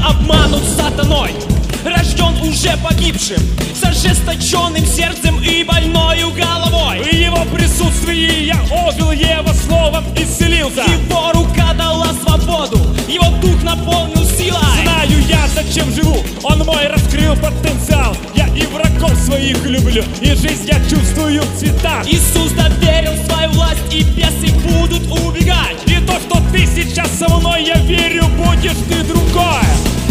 обманут сатаной, рожден уже погибшим, с ожесточенным сердцем и больною головой. В его присутствии я ожил, его словом исцелился. Его рука дала свободу, его дух наполнил силой. Знаю я, зачем живу, он мой раскрыл потенциал. Я и врагов своих люблю, и жизнь я чувствую в цветах. Иисус доверил свою власть, и бесы будут убегать. И то, что ты сейчас со мной, я верю, будешь ты другой.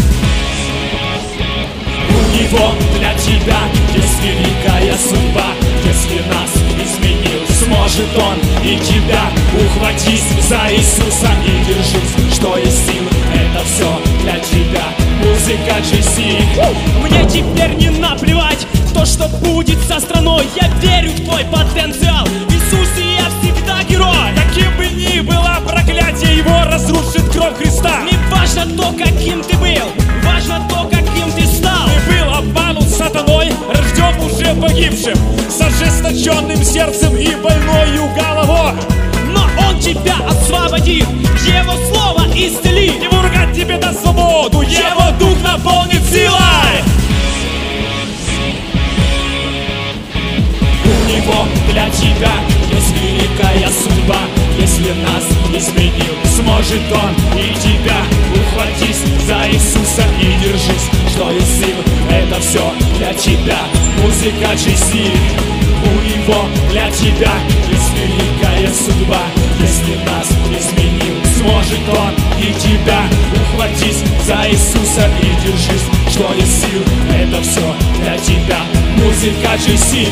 У него для тебя есть великая судьба. Если нас изменил, сможет он и тебя. Ухватись за Иисуса и держись, что есть силы. Это все для тебя, музыка GC. Мне теперь не наплевать то, что будет со страной. Я верю в твой потенциал, в Иисусе я всегда герой. Каким бы ни было проклятие, его разрушит кровь Христа. Не важно то, каким ты был, важно то, каким ты стал. Ты был обманут сатаной, рожден уже погибшим, с ожесточенным сердцем и больною головой. Но он тебя освободит, его слово исцелит. Его рука тебе даст свободу, его дух наполнит силой. У него для тебя есть великая судьба. Если нас изменил, сможет он и тебя. Ухватись за Иисуса и держись, что есть сил. Это все для тебя, музыка GC. У него для тебя есть великая судьба. Если нас изменил, сможет он и тебя. Ухватись за Иисуса и держись, что есть сил. Это все для тебя, музыка GC.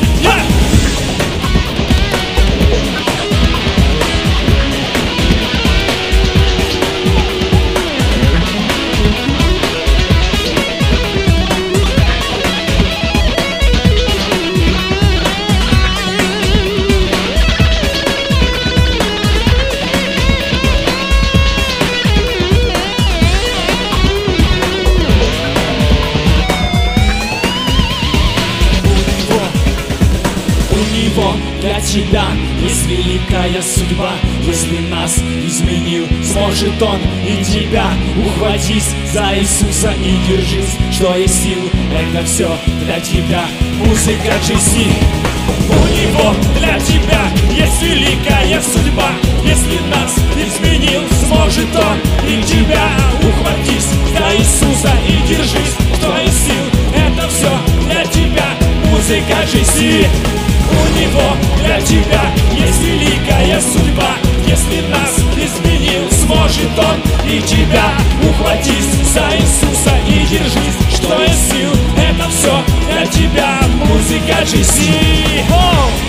Для тебя есть великая судьба. Если нас изменил, сможет он и тебя. Ухватись за Иисуса и держись, что есть сил. Это все для тебя, музыка GC. У него для тебя есть великая судьба. Если нас изменил, сможет он и тебя. Ухватись за Иисуса и держись, что есть сил. Это все для тебя, музыка GC. У него для тебя есть великая судьба. Если нас изменил, сможет он и тебя. Ухватись за Иисуса и держись, что есть сил. Это все для тебя, музыка GC.